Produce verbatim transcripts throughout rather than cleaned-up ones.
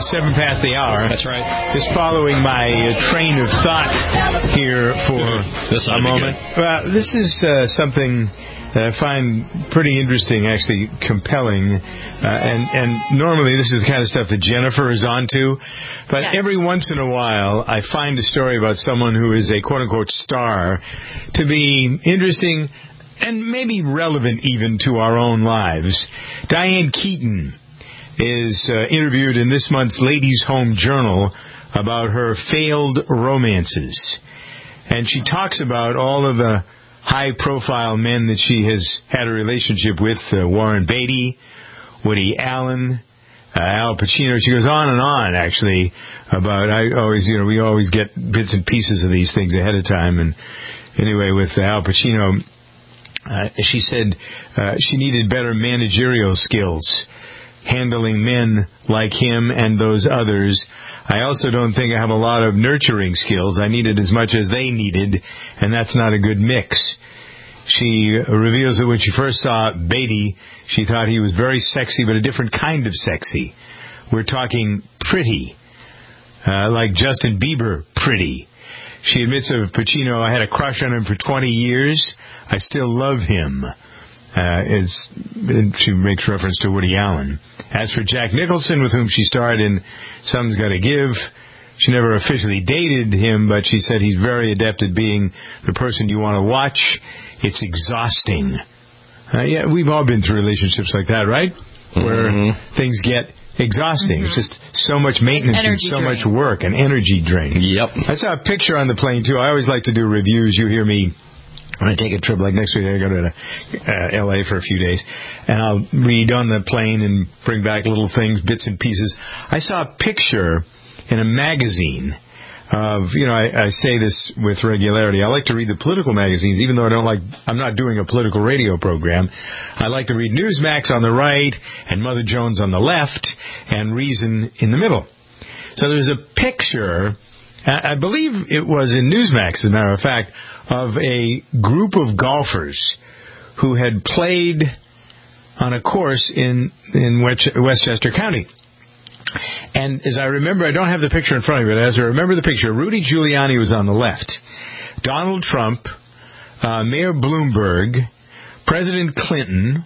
is seven past the hour. That's right. Just following my uh, train of thought here for this a moment. Well, this is uh, something that I find pretty interesting, actually compelling. Uh, and, and normally this is the kind of stuff that Jennifer is onto. But yeah. every once in a while, I find a story about someone who is a quote-unquote star to be interesting and maybe relevant even to our own lives. Diane Keaton is uh, interviewed in this month's Ladies' Home Journal about her failed romances. And she talks about all of the high-profile men that she has had a relationship with, uh, Warren Beatty, Woody Allen, uh, Al Pacino. She goes on and on, actually, about, I always, you know, we always get bits and pieces of these things ahead of time. And anyway, with Al Pacino, uh, she said uh, she needed better managerial skills, handling men like him and those others. I also don't think I have a lot of nurturing skills. I needed as much as they needed, and that's not a good mix. She reveals that when she first saw Beatty, she thought he was very sexy, but a different kind of sexy. We're talking pretty, uh, like Justin Bieber pretty. She admits of Pacino, I had a crush on him for twenty years. I still love him. Uh, it's, it, she makes reference to Woody Allen. As for Jack Nicholson, with whom she starred in Something's Gotta Give, she never officially dated him, but she said he's very adept at being the person you want to watch. It's exhausting. Uh, yeah, we've all been through relationships like that, right? Mm-hmm. Where things get exhausting. Mm-hmm. It's just so much maintenance and so drain. much work and energy drain. Yep. I saw a picture on the plane, too. I always like to do reviews. You hear me when I take a trip, like next week I go to uh, L A for a few days, and I'll read on the plane and bring back little things, bits and pieces. I saw a picture in a magazine of, you know, I, I say this with regularity. I like to read the political magazines, even though I don't like, I'm not doing a political radio program. I like to read Newsmax on the right and Mother Jones on the left and Reason in the middle. So there's a picture, I believe it was in Newsmax, as a matter of fact, of a group of golfers who had played on a course in, in Westchester County. And as I remember, I don't have the picture in front of me, but as I remember the picture, Rudy Giuliani was on the left, Donald Trump, uh, Mayor Bloomberg, President Clinton,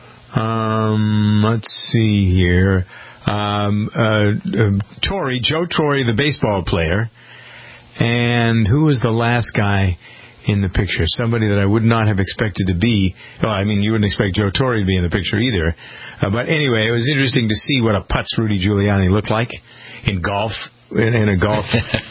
um, let's see here, um, uh, uh, Torre, Joe Torre, the baseball player, and who was the last guy in the picture? Somebody that I would not have expected to be. Well, I mean, you wouldn't expect Joe Torre to be in the picture either. Uh, but anyway, it was interesting to see what a putz Rudy Giuliani looked like in golf, in, in a golf.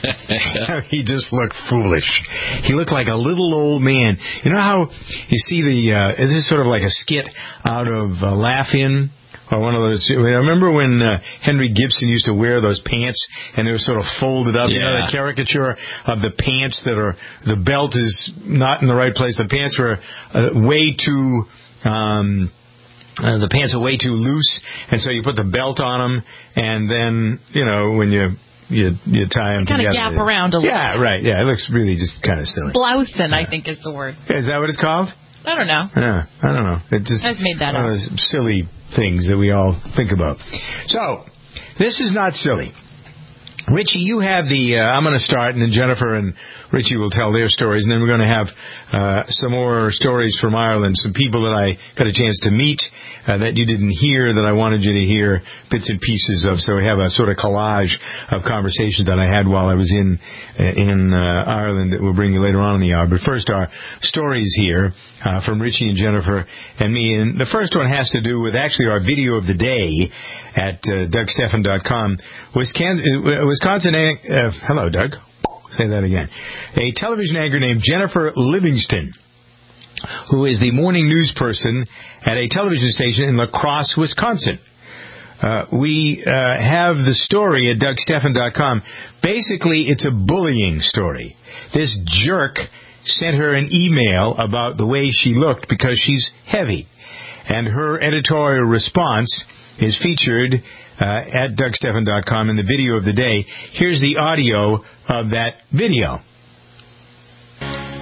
He just looked foolish. He looked like a little old man. You know how you see the, uh, this is sort of like a skit out of uh, Laugh-In? Or one of those. I remember when uh, Henry Gibson used to wear those pants, and they were sort of folded up. Yeah. You know, the caricature of the pants that are, the belt is not in the right place. The pants were uh, way too, um, uh, the pants are way too loose, and so you put the belt on them, and then, you know, when you you, you tie them kind together. Kind of gap around a little. Yeah, right. Yeah, it looks really just kind of silly. Blousing, yeah. I think is the word. Is that what it's called? I don't know. Yeah, I don't know. It just I've made that one up. of those silly things that we all think about. So, this is not silly. Richie, you have the, uh, I'm going to start, and then Jennifer and Richie will tell their stories, and then we're going to have uh, some more stories from Ireland, some people that I got a chance to meet uh, that you didn't hear, that I wanted you to hear bits and pieces of, so we have a sort of collage of conversations that I had while I was in in uh, Ireland that we'll bring you later on in the hour. But first, our stories here uh, from Richie and Jennifer and me, and the first one has to do with actually our video of the day at uh, Doug Stephan dot com. Wisconsin, Wisconsin uh, hello, Doug. Say that again. A television anchor named Jennifer Livingston, who is the morning news person at a television station in La Crosse, Wisconsin. Uh, we uh, have the story at Doug Stephan dot com. Basically, it's a bullying story. This jerk sent her an email about the way she looked because she's heavy. And her editorial response is featured uh, at Doug Stephan dot com in the video of the day. Here's the audio of that video. I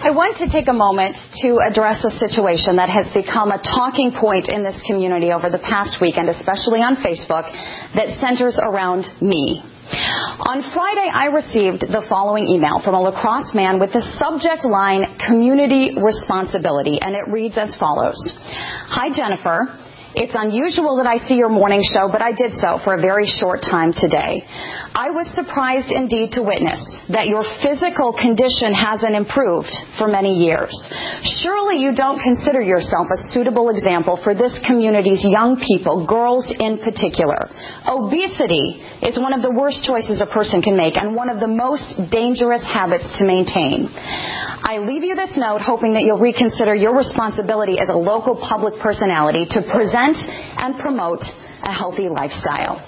I want to take a moment to address a situation that has become a talking point in this community over the past week, and especially on Facebook, that centers around me. On Friday, I received the following email from a La Crosse man with the subject line, community responsibility, and it reads as follows. Hi, Jennifer. It's unusual that I see your morning show, but I did so for a very short time today. I was surprised indeed to witness that your physical condition hasn't improved for many years. Surely you don't consider yourself a suitable example for this community's young people, girls in particular. Obesity is one of the worst choices a person can make and one of the most dangerous habits to maintain. I leave you this note hoping that you'll reconsider your responsibility as a local public personality to present and promote a healthy lifestyle.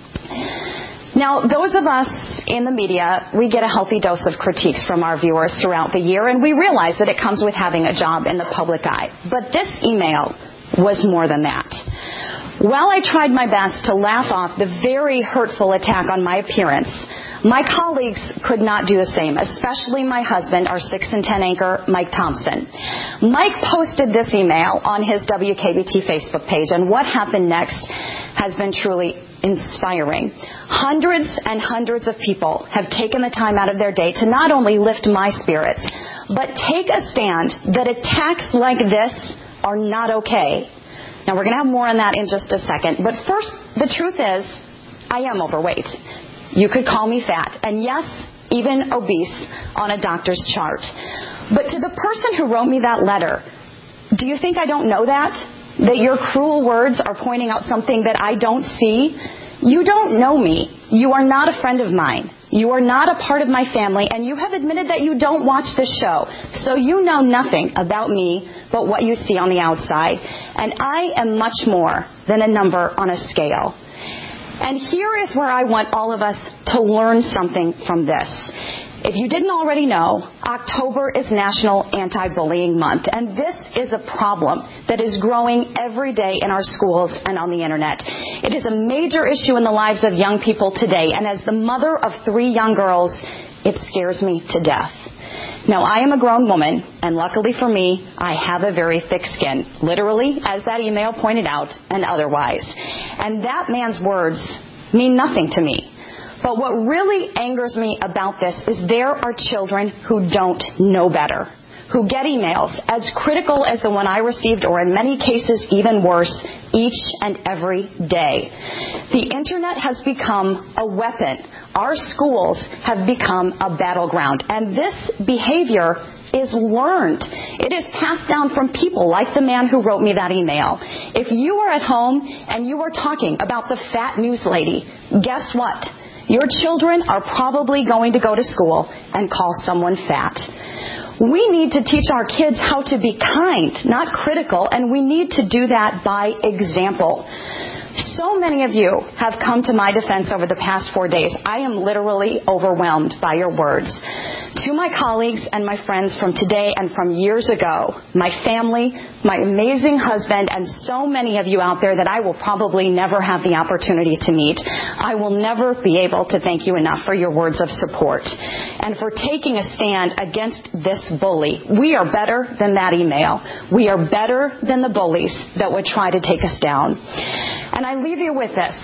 Now, those of us in the media, we get a healthy dose of critiques from our viewers throughout the year, and we realize that it comes with having a job in the public eye. But this email was more than that. While I tried my best to laugh off the very hurtful attack on my appearance, my colleagues could not do the same, especially my husband, our six and ten anchor, Mike Thompson. Mike posted this email on his W K B T Facebook page, and what happened next has been truly inspiring. Hundreds and hundreds of people have taken the time out of their day to not only lift my spirits, but take a stand that attacks like this are not okay. Now, we're going to have more on that in just a second. But first, the truth is, I am overweight. You could call me fat, and yes, even obese on a doctor's chart. But to the person who wrote me that letter, do you think I don't know that? That your cruel words are pointing out something that I don't see? You don't know me. You are not a friend of mine. You are not a part of my family, and you have admitted that you don't watch this show. So you know nothing about me but what you see on the outside. And I am much more than a number on a scale. And here is where I want all of us to learn something from this. If you didn't already know, October is National Anti-Bullying Month, and this is a problem that is growing every day in our schools and on the Internet. It is a major issue in the lives of young people today, and as the mother of three young girls, it scares me to death. Now, I am a grown woman, and luckily for me, I have a very thick skin, literally, as that email pointed out, and otherwise. And that man's words mean nothing to me. But what really angers me about this is there are children who don't know better, who get emails as critical as the one I received, or in many cases even worse, each and every day. The Internet has become a weapon. Our schools have become a battleground. And this behavior is learned. It is passed down from people like the man who wrote me that email. If you are at home and you are talking about the fat news lady, guess what? Your children are probably going to go to school and call someone fat. We need to teach our kids how to be kind, not critical, and we need to do that by example. So many of you have come to my defense over the past four days. I am literally overwhelmed by your words. To my colleagues and my friends from today and from years ago, my family, my amazing husband, and so many of you out there that I will probably never have the opportunity to meet, I will never be able to thank you enough for your words of support and for taking a stand against this bully. We are better than that email. We are better than the bullies that would try to take us down. And I leave you with this.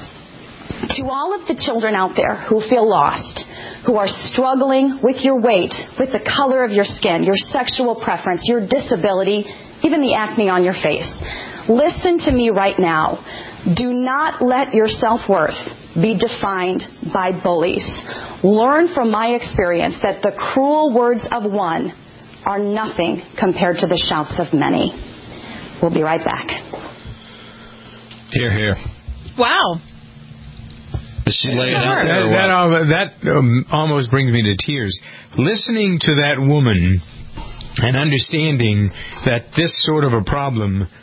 To all of the children out there who feel lost, who are struggling with your weight, with the color of your skin, your sexual preference, your disability, even the acne on your face, listen to me right now. Do not let your self-worth be defined by bullies. Learn from my experience that the cruel words of one are nothing compared to the shouts of many. We'll be right back. Hear, hear. Wow. She laid out that, that, that um, almost brings me to tears. Listening to that woman and understanding that this sort of a problem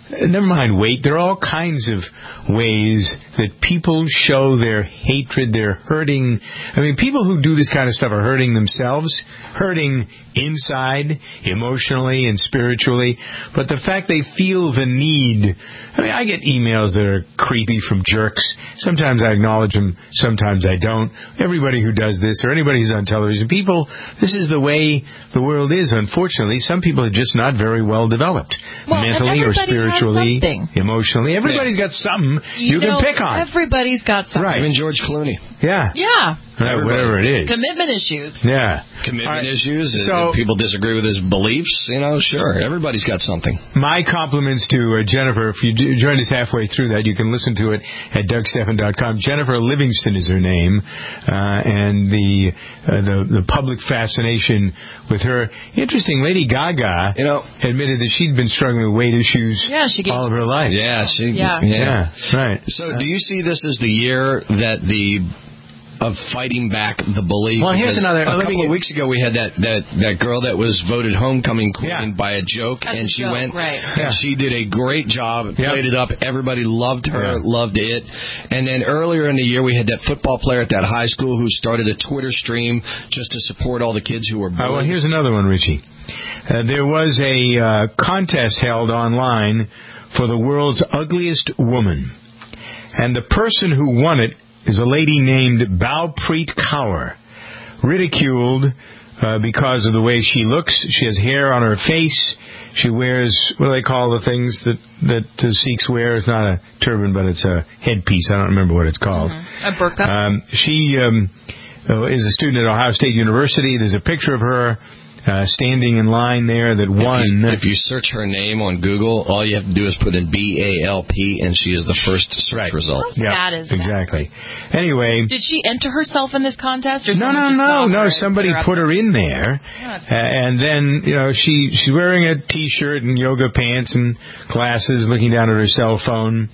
never mind weight. There are all kinds of ways that people show their hatred. They're hurting. I mean, people who do this kind of stuff are hurting themselves, hurting inside, emotionally and spiritually. But the fact they feel the need. I mean, I get emails that are creepy from jerks. Sometimes I acknowledge them. Sometimes I don't. Everybody who does this, or anybody who's on television, people, this is the way the world is. Unfortunately, some people are just not very well developed, well, mentally or spiritually, emotionally. Everybody's got something you, you know, can pick on. Everybody's got something. Right. Even George Clooney. Yeah. Yeah. Right, whatever it is. Commitment issues. Yeah. Commitment right. issues. So, if people disagree with his beliefs, you know, sure. Everybody's got something. My compliments to uh, Jennifer. If you do, joined us halfway through that, you can listen to it at Doug Stephan dot com. Jennifer Livingston is her name. Uh, and the, uh, the the public fascination with her. Interesting, Lady Gaga you know, admitted that she'd been struggling with weight issues yeah, she all of her life. Yeah, she, yeah. yeah. Yeah, right. So uh, do you see this as the year that the... of fighting back the belief? Well, here's another. A couple of weeks ago, we had that, that, that girl that was voted homecoming queen yeah. by a joke, That's and a she joke, went, right. and yeah. she did a great job, yep. played it up. Everybody loved her, yeah. loved it. And then earlier in the year, we had that football player at that high school who started a Twitter stream just to support all the kids who were bullied. Uh, well, here's another one, Richie. Uh, there was a uh, contest held online for the world's ugliest woman, and the person who won it is a lady named Balpreet Kaur, ridiculed uh, because of the way she looks. She has hair on her face. She wears, what do they call the things that, that uh, Sikhs wear? It's not a turban, but it's a headpiece. I don't remember what it's called. Mm-hmm. A burqa. Um, she um, uh, is a student at Ohio State University. There's a picture of her Uh, standing in line there that won. If you, if you search her name on Google, all you have to do is put in B A L P, and she is the first search right. result. How bad is that? Exactly. Anyway. Did she enter herself in this contest? Or no, no, no, no. Somebody put her in there. Yeah, uh, and then, you know, she she's wearing a T-shirt and yoga pants and glasses, looking down at her cell phone.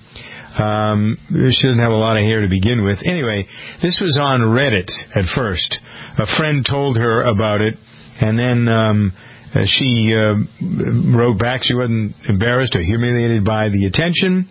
Um, she doesn't have a lot of hair to begin with. Anyway, this was on Reddit at first. A friend told her about it. And then um, uh, she uh, wrote back. She wasn't embarrassed or humiliated by the attention.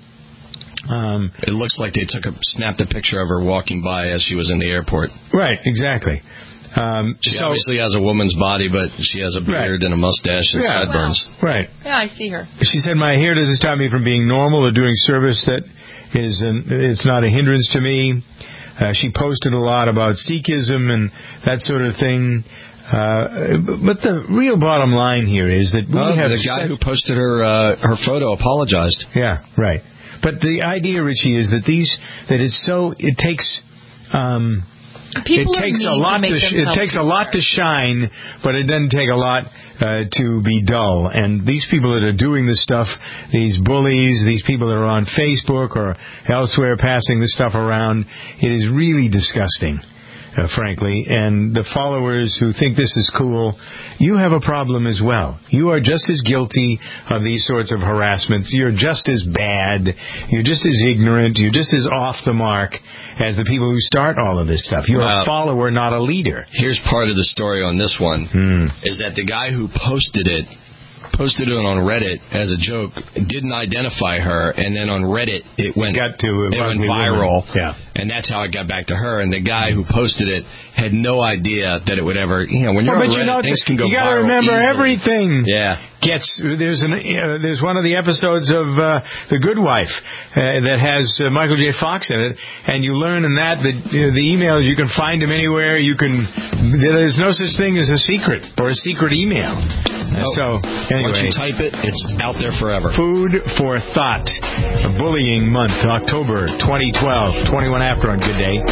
Um, it looks like they took a snapped a picture of her walking by as she was in the airport. Right, exactly. Um, she so, obviously has a woman's body, but she has a beard right. and a mustache and yeah. sideburns. Wow. Right. Yeah, I see her. She said, "My hair doesn't stop me from being normal or doing service that is an, it's not a hindrance to me." Uh, she posted a lot about Sikhism and that sort of thing. Uh, but the real bottom line here is that we oh, have the guy who posted her uh, her photo apologized. Yeah, right. But the idea, Richie, is that these that it's so it takes um, People it takes a lot to, to sh- it takes a lot to shine, but it doesn't take a lot uh, to be dull. And these people that are doing this stuff, these bullies, these people that are on Facebook or elsewhere passing this stuff around, it is really disgusting. Uh, frankly, and the followers who think this is cool, you have a problem as well. You are just as guilty of these sorts of harassments. You're just as bad. You're just as ignorant. You're just as off the mark as the people who start all of this stuff. You're well, a follower, not a leader. Here's part of the story on this one, hmm. is that the guy who posted it, posted it on Reddit as a joke, didn't identify her, and then on Reddit it went, got to it went viral. Yeah. And that's how it got back to her. And the guy who posted it had no idea that it would ever, you know, when you're well, on but Reddit, you know, things can go you gotta viral remember easily. Everything. Yeah. Gets there's an uh, there's one of the episodes of uh, The Good Wife uh, that has uh, Michael J. Fox in it, and you learn in that that uh, the emails, you can find them anywhere. You can there's no such thing as a secret or a secret email. Uh, nope. So anyway, once you type it, it's out there forever. Food for thought. A bullying month, October twenty twelve, twenty-one after on Good Day.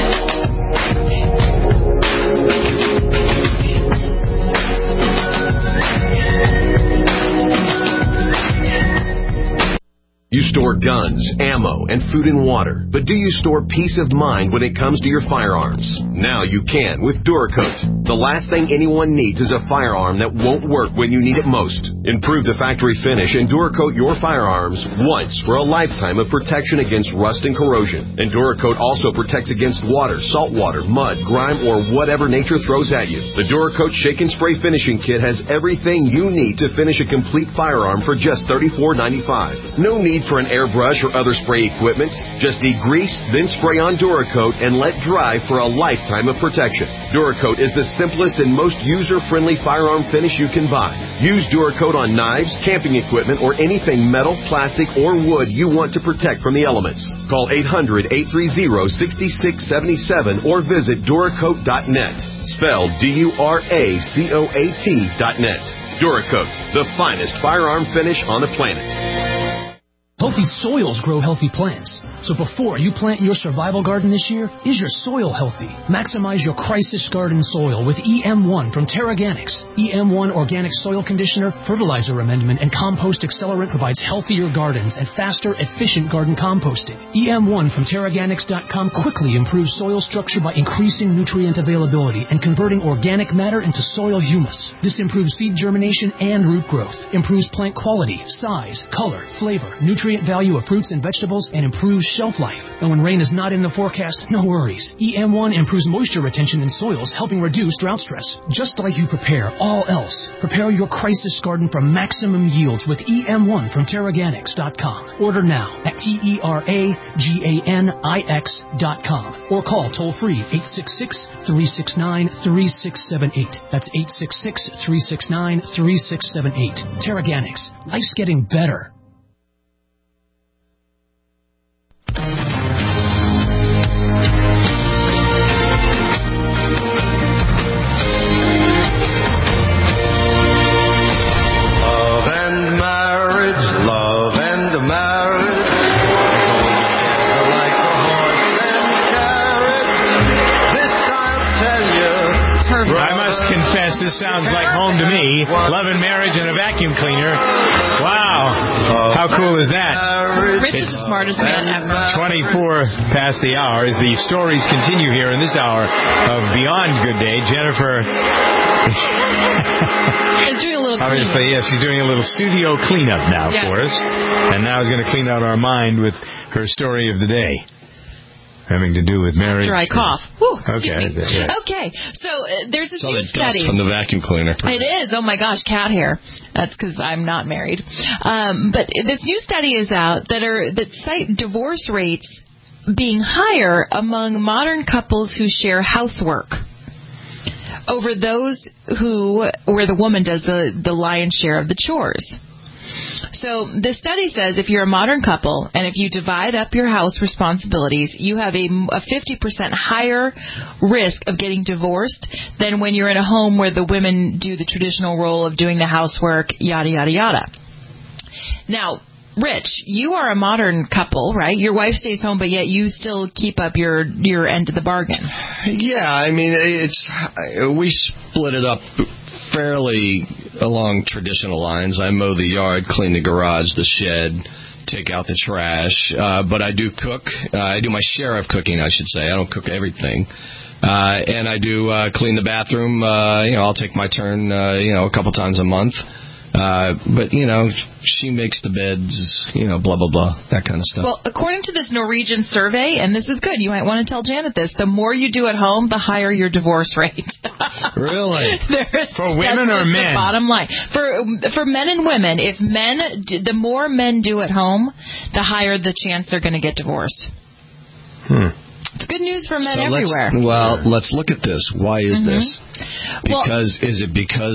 You store guns, ammo, and food and water, but do you store peace of mind when it comes to your firearms? Now you can with Duracoat. The last thing anyone needs is a firearm that won't work when you need it most. Improve the factory finish and Duracoat your firearms once for a lifetime of protection against rust and corrosion. And Duracoat also protects against water, salt water, mud, grime, or whatever nature throws at you. The Duracoat Shake and Spray Finishing Kit has everything you need to finish a complete firearm for just thirty-four ninety-five. No need need for an airbrush or other spray equipment? Just degrease, then spray on Duracoat and let dry for a lifetime of protection. Duracoat is the simplest and most user-friendly firearm finish you can buy. Use Duracoat on knives, camping equipment, or anything metal, plastic, or wood you want to protect from the elements. Call eight hundred, eight three zero, six six seven seven or visit Duracoat dot net. Spelled D U R A C O A T dot net. Duracoat, the finest firearm finish on the planet. Healthy soils grow healthy plants. So before you plant your survival garden this year, is your soil healthy? Maximize your crisis garden soil with E M one from Terraganics. E M one Organic Soil Conditioner, Fertilizer Amendment, and Compost Accelerant provides healthier gardens and faster, efficient garden composting. E M one from Terraganics dot com quickly improves soil structure by increasing nutrient availability and converting organic matter into soil humus. This improves seed germination and root growth, improves plant quality, size, color, flavor, nutrient value of fruits and vegetables, and improves shelf life. And when rain is not in the forecast, no worries. E M one improves moisture retention in soils, helping reduce drought stress. Just like you prepare all else, prepare your crisis garden for maximum yields with E M one from Terraganics dot com. Order now at T E R A G A N I X dot com or call toll-free eight six six, three six nine, three six seven eight. That's eight six six, three six nine, three six seven eight. Terraganics. Life's getting better. This sounds like home to me. Love and Marriage and a Vacuum Cleaner. Wow. How cool is that? Rich is the smartest man ever. twenty-four past the hour as the stories continue here in this hour of Beyond Good Day. Jennifer is doing a little Obviously, yes, she's doing a little studio cleanup now yeah. for us. And now is going to clean out our mind with her story of the day. Having to do with marriage. After I cough. Whew, okay. Yeah. Okay. So uh, there's this it's all new the study. Dust from the vacuum cleaner. It is. Oh my gosh, cat hair. That's because I'm not married. Um, but this new study is out that are that cite divorce rates being higher among modern couples who share housework over those who where the woman does the the lion's share of the chores. So the study says if you're a modern couple and if you divide up your house responsibilities, you have a, a fifty percent higher risk of getting divorced than when you're in a home where the women do the traditional role of doing the housework, yada, yada, yada. Now, Rich, you are a modern couple, right? Your wife stays home, but yet you still keep up your your end of the bargain. Yeah, I mean, it's we split it up fairly along traditional lines. I mow the yard, clean the garage, the shed, take out the trash. Uh, but I do cook. Uh, I do my share of cooking, I should say. I don't cook everything. Uh, and I do uh, clean the bathroom. Uh, you know, I'll take my turn, uh, you know, a couple times a month. Uh, but, you know, she makes the beds, you know, blah, blah, blah, that kind of stuff. Well, according to this Norwegian survey, and this is good, you might want to tell Janet this, the more you do at home, the higher your divorce rate. Really? There's, for women or men? The bottom line. For for men and women, if men, the more men do at home, the higher the chance they're going to get divorced. Hmm. It's good news for men so everywhere. Let's, well, let's look at this. Why is mm-hmm. this? Because, well, is it because...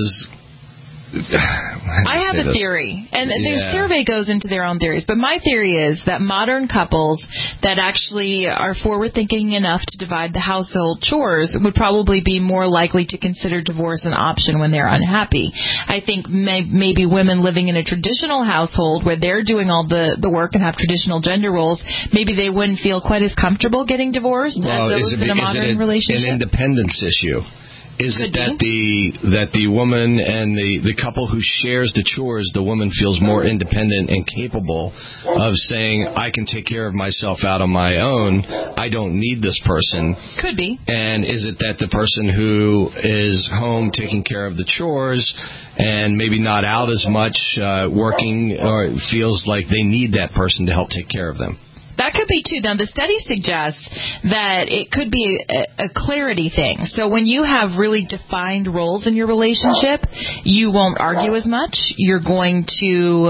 I have a this? theory, and yeah. the survey goes into their own theories, but my theory is that modern couples that actually are forward-thinking enough to divide the household chores would probably be more likely to consider divorce an option when they're unhappy. I think may, maybe women living in a traditional household where they're doing all the, the work and have traditional gender roles, maybe they wouldn't feel quite as comfortable getting divorced well, as those is it, in a modern is it relationship. An independence issue? Is Could it that be. the that the woman and the, the couple who shares the chores, the woman feels more independent and capable of saying, I can take care of myself out on my own. I don't need this person. Could be. And is it that the person who is home taking care of the chores and maybe not out as much uh, working or feels like they need that person to help take care of them? That could be, too. Now, the study suggests that it could be a, a clarity thing. So when you have really defined roles in your relationship, you won't argue as much. You're going to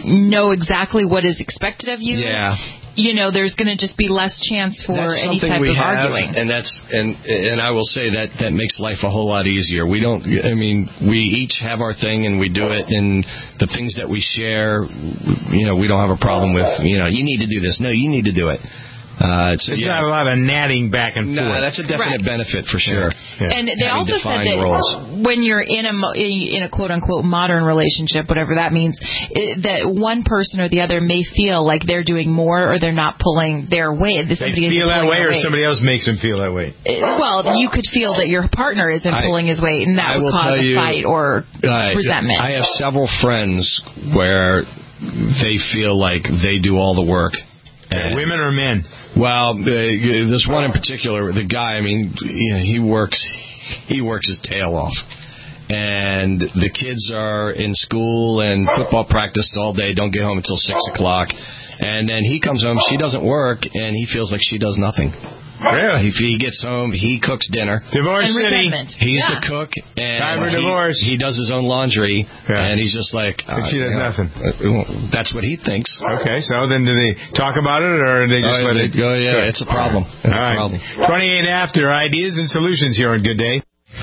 know exactly what is expected of you, yeah. you know, there's going to just be less chance for that's any type we of have, arguing. And that's and and I will say that that makes life a whole lot easier. We don't. I mean, we each have our thing and we do it, and the things that we share, you know, we don't have a problem with. You know, you need to do this. No, you need to do it. Uh, so, There's yeah. not a lot of natting back and no, forth. that's a definite right. benefit for sure. Yeah. And they Having also said that roles. when you're in a in a quote unquote modern relationship, whatever that means, it, that one person or the other may feel like they're doing more or they're not pulling their weight. They Somebody feel that way, or weight. somebody else makes them feel that way. Well, you could feel that your partner isn't I, pulling his weight, and that I would will cause tell a you, fight or uh, resentment. I have several friends where they feel like they do all the work. And women or men? Well, uh, this one in particular, the guy, I mean, you know, he works, he works his tail off. And the kids are in school and football practice all day, don't get home until six o'clock. And then he comes home, she doesn't work, and he feels like she does nothing. Really? If he gets home, he cooks dinner. Divorce and City. resentment. He's yeah. the cook, and Time for he, divorce. he does his own laundry, Yeah. and he's just like, uh, And she does you know, nothing. uh, that's what he thinks. Okay, so then do they talk about it, or they just oh, let they, it oh, yeah, it's a problem. It's All a right. problem. twenty-eight after, ideas and solutions here on Good Day.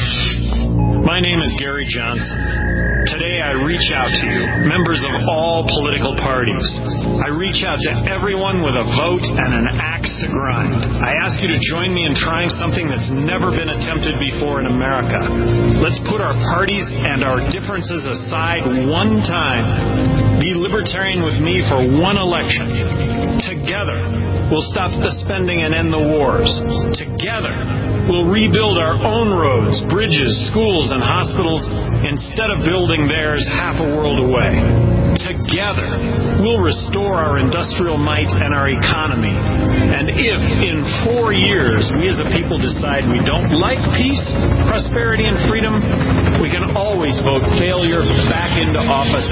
My name is Gary Johnson. Today I reach out to you, members of all political parties. I reach out to everyone with a vote and an axe to grind. I ask you to join me in trying something that's never been attempted before in America. Let's put our parties and our differences aside one time. Be libertarian with me for one election. Together, we'll stop the spending and end the wars. Together, we'll rebuild our own roads, bridges, schools, and hospitals instead of building theirs half a world away. Together, we'll restore our industrial might and our economy. And if in four years we as a people decide we don't like peace, prosperity, and freedom, we can always vote failure back into office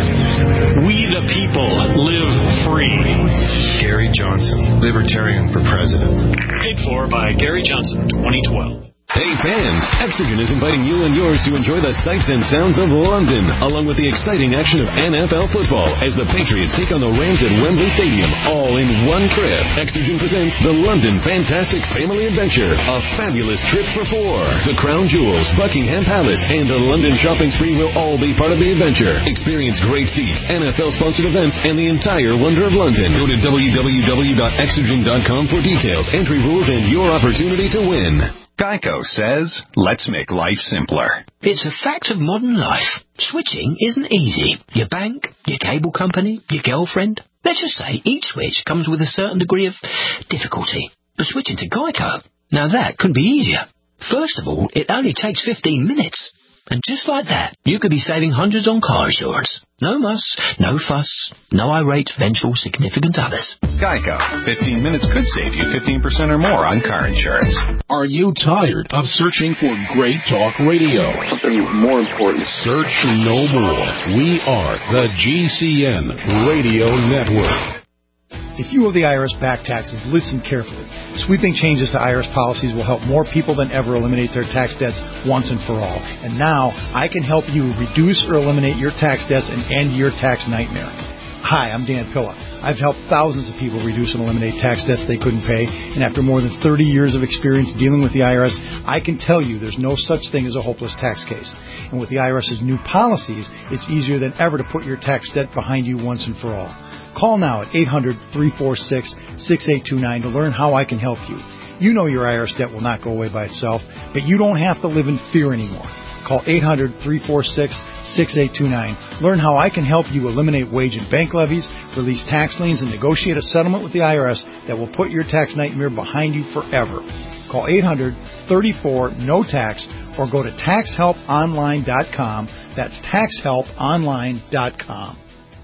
again. We the people live free. Gary Johnson, Libertarian for President. Paid for by Gary Johnson, twenty twelve. Hey fans, Exogen is inviting you and yours to enjoy the sights and sounds of London, along with the exciting action of N F L football as the Patriots take on the Rams at Wembley Stadium, all in one trip. Exogen presents the London Fantastic Family Adventure, a fabulous trip for four. The Crown Jewels, Buckingham Palace, and a London shopping spree will all be part of the adventure. Experience great seats, N F L-sponsored events, and the entire wonder of London. Go to w w w dot exogen dot com for details, entry rules, and your opportunity to win. Geico says, let's make life simpler. It's a fact of modern life. Switching isn't easy. Your bank, your cable company, your girlfriend. Let's just say each switch comes with a certain degree of difficulty. But switching to Geico, now that could be easier. First of all, it only takes fifteen minutes. And just like that, you could be saving hundreds on car insurance. No muss, no fuss, no irate, vengeful, significant others. Geico. fifteen minutes could save you fifteen percent or more on car insurance. Are you tired of searching for great talk radio? Something more important. Search no more. We are the G C N Radio Network. If you owe the I R S back taxes, listen carefully. Sweeping changes to I R S policies will help more people than ever eliminate their tax debts once and for all. And now, I can help you reduce or eliminate your tax debts and end your tax nightmare. Hi, I'm Dan Pilla. I've helped thousands of people reduce and eliminate tax debts they couldn't pay, and after more than thirty years of experience dealing with the I R S, I can tell you there's no such thing as a hopeless tax case. And with the IRS's new policies, it's easier than ever to put your tax debt behind you once and for all. Call now at eight hundred, three four six, six eight two nine to learn how I can help you. You know your I R S debt will not go away by itself, but you don't have to live in fear anymore. Call eight hundred, three four six, six eight two nine. Learn how I can help you eliminate wage and bank levies, release tax liens, and negotiate a settlement with the I R S that will put your tax nightmare behind you forever. Call eight hundred, three four, N O tax or go to tax help online dot com. That's tax help online dot com.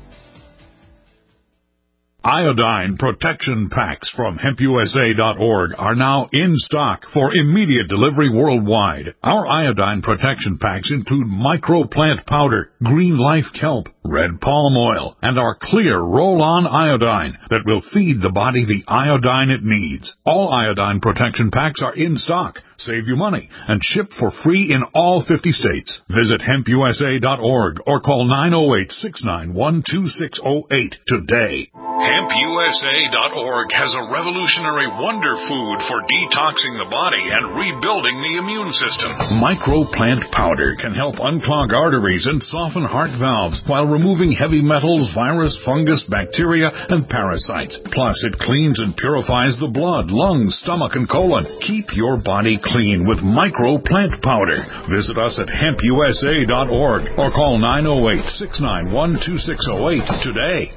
Iodine protection packs from hemp u s a dot org are now in stock for immediate delivery worldwide. Our iodine protection packs include microplant powder, green life kelp, red palm oil, and our clear roll-on iodine that will feed the body the iodine it needs. All iodine protection packs are in stock. Save you money and ship for free in all fifty states. Visit hemp u s a dot org or call nine oh eight, six nine one, two six oh eight today. hemp u s a dot org has a revolutionary wonder food for detoxing the body and rebuilding the immune system. Microplant powder can help unclog arteries and soften heart valves while removing heavy metals, virus, fungus, bacteria, and parasites. Plus, it cleans and purifies the blood, lungs, stomach, and colon. Keep your body clean with Microplant powder. Visit us at hemp u s a dot org or call nine oh eight, six nine one, two six oh eight today.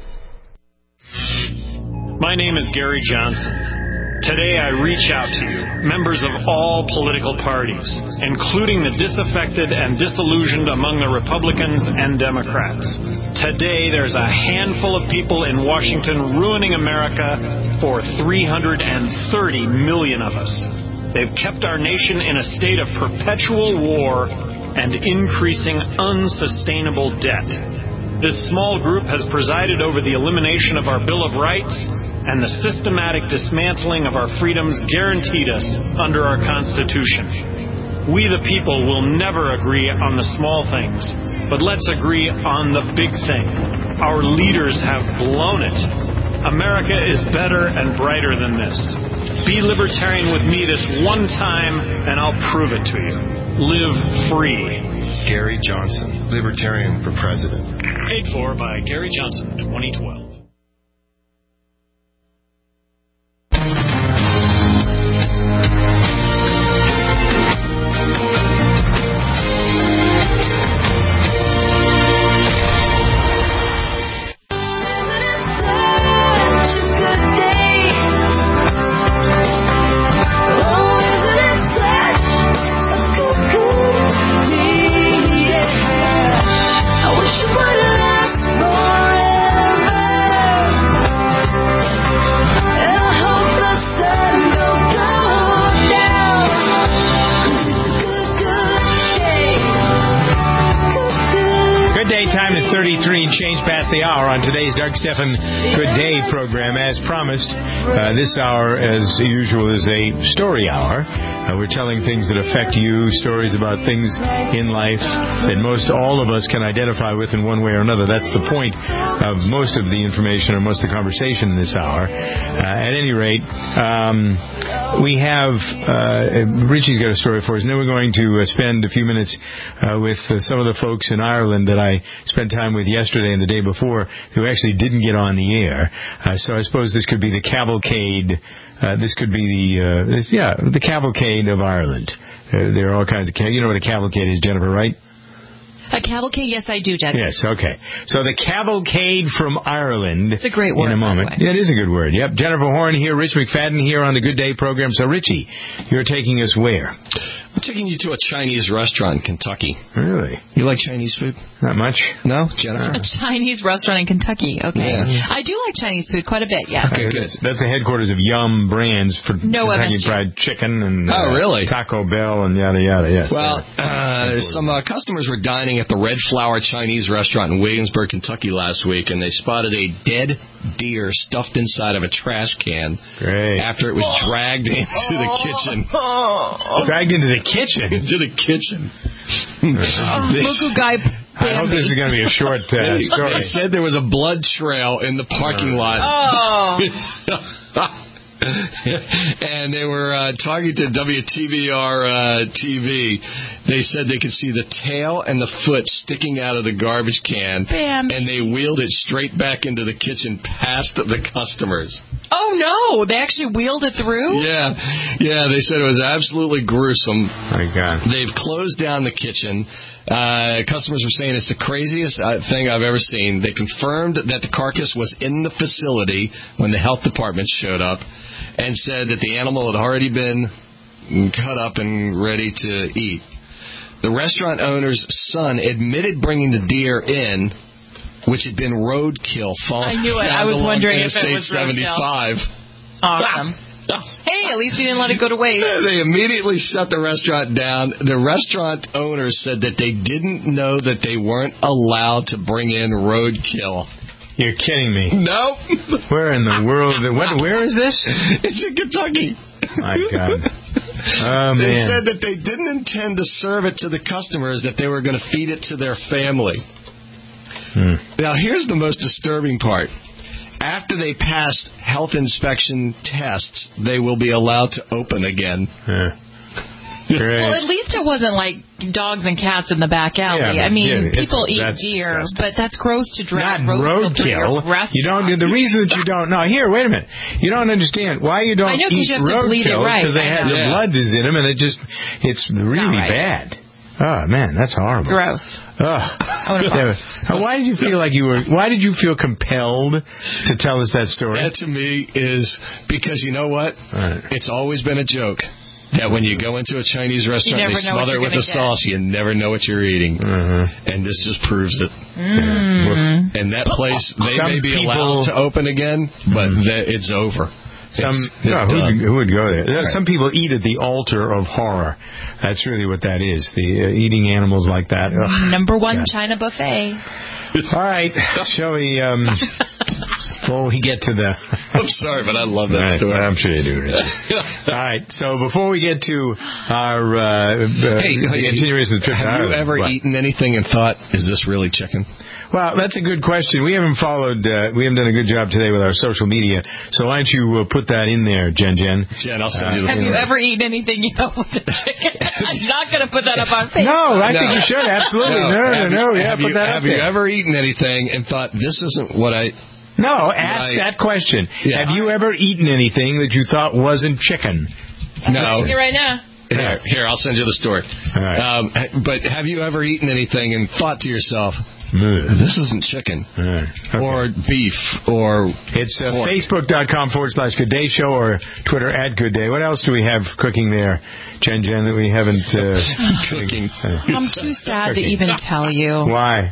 My name is Gary Johnson. Today I reach out to you, members of all political parties, including the disaffected and disillusioned among the Republicans and Democrats. Today there's a handful of people in Washington ruining America for three hundred thirty million of us. They've kept our nation in a state of perpetual war and increasing unsustainable debt. This small group has presided over the elimination of our Bill of Rights and the systematic dismantling of our freedoms guaranteed us under our Constitution. We the people will never agree on the small things, but let's agree on the big thing. Our leaders have blown it. America is better and brighter than this. Be libertarian with me this one time, and I'll prove it to you. Live free. Gary Johnson, Libertarian for President. Paid for by Gary Johnson, twenty twelve. thirty-three, change past the hour on today's Doug Stephan Good Day program. As promised, uh, this hour, as usual, is a story hour. Uh, we're telling things that affect you, stories about things in life that most all of us can identify with in one way or another. That's the point of most of the information or most of the conversation in this hour. Uh, at any rate, um, we have uh, Richie's got a story for us, and then we're going to uh, spend a few minutes uh, with uh, some of the folks in Ireland that I spent time with yesterday and the day before who actually didn't get on the air. Uh, so I suppose this could be the cavalcade. Uh, this could be the uh, this, yeah the cavalcade of Ireland. Uh, there are all kinds of you know what a cavalcade is, Jennifer, right? A cavalcade, yes, I do, Doug. Yes, okay. So the cavalcade from Ireland. It's a great word. In a moment. By the way. Yeah, it is a good word. Yep. Jennifer Horn here, Rich McFadden here on the Good Day program. So, Richie, you're taking us where? I'm taking you to a Chinese restaurant in Kentucky. Really? You like Chinese food? Not much. No, Jennifer? A Chinese restaurant in Kentucky. Okay. Yeah. I do like Chinese food quite a bit, yeah. Okay, good. That's, that's the headquarters of Yum Brands for no Kentucky M S G. Fried Chicken and oh, uh, really? Taco Bell and yada, yada, yes. Well, uh, some uh, customers were dining at the Red Flower Chinese restaurant in Williamsburg, Kentucky last week, and they spotted a dead deer stuffed inside of a trash can. Great. After it was dragged into the kitchen. Dragged into the kitchen? Into the kitchen. Oh, local guy. I hope this is going to be a short uh, story. They said there was a blood trail in the parking lot. Oh. And they were uh, talking to W T B R uh, T V. They said they could see the tail and the foot sticking out of the garbage can. Bam. And they wheeled it straight back into the kitchen past the customers. Oh, no. They actually wheeled it through? Yeah. Yeah, they said it was absolutely gruesome. My God. They've closed down the kitchen. Uh, customers were saying it's the craziest uh, thing I've ever seen. They confirmed that the carcass was in the facility when the health department showed up and said that the animal had already been cut up and ready to eat. The restaurant owner's son admitted bringing the deer in, which had been roadkill. I knew it. I was wondering if it was seventy-five. Awesome. Hey, at least you didn't let it go to waste. They immediately shut the restaurant down. The restaurant owner said that they didn't know that they weren't allowed to bring in roadkill. You're kidding me. Nope. Where in the world? What, where is this? It's in Kentucky. My God. Oh, they man. said that they didn't intend to serve it to the customers, that they were going to feed it to their family. Hmm. Now, here's the most disturbing part. After they passed health inspection tests, they will be allowed to open again. Yeah. Great. Well, at least it wasn't like dogs and cats in the back alley. Yeah, I mean, yeah, people eat that's deer, disgusting. but that's gross to drag Not roadkill. You don't. The reason that you don't. No, here, wait a minute. You don't understand why you don't I know, 'cause eat you have to bleed it roadkill right. because they I have know. the Yeah. blood is in them, and it just it's really right. bad. Oh man, that's horrible. Gross. Oh. Yeah. Why did you feel like you were? Why did you feel compelled to tell us that story? That to me is because you know what? Right. It's always been a joke that when you go into a Chinese restaurant, never they know what smother it you're with the gonna get. sauce. You never know what you're eating, Uh-huh. and this just proves it. Mm. And that place, they Some may be people- allowed to open again, but that it's over. Some It's- no, it's who would, done. who would go there? Right. Some people eat at the altar of horror. That's really what that is. The uh, eating animals like that. Ugh. Number one God. China buffet. All right, shall we? Um, before we get to the, I'm sorry, but I love that Right, story. I'm sure you do, Richard. All right, so before we get to our uh, uh, Hey, the hey, continuation of the trip, to have you Ireland, ever what? eaten anything and thought, "Is this really chicken?" Well, that's a good question. We haven't followed. Uh, we haven't done a good job today with our social media. So why don't you uh, put that in there, Jen? Jen. Jen, I'll send Uh, you the Have you story. ever eaten anything you thought was a chicken? I'm not going to put that up on Facebook. No, I No. think you should. Absolutely. No, no, Have no. you- Yeah, have put you, that up have there. you ever eaten anything and thought, "This isn't what I"? No, ask Right. that question. Yeah. Have you ever eaten anything that you thought wasn't chicken? I'm No. asking you right now. Here, here, I'll send you the story. All right. Um, but have you ever eaten anything and thought to yourself, Mm. "This isn't chicken," All right. Okay. or beef, or It's uh, pork? Facebook.com forward slash Good Day Show or Twitter at Good Day. What else do we have cooking there, Jen Jen, that we haven't... Uh, cooking? I'm too sad to Cooking. even tell you. Why?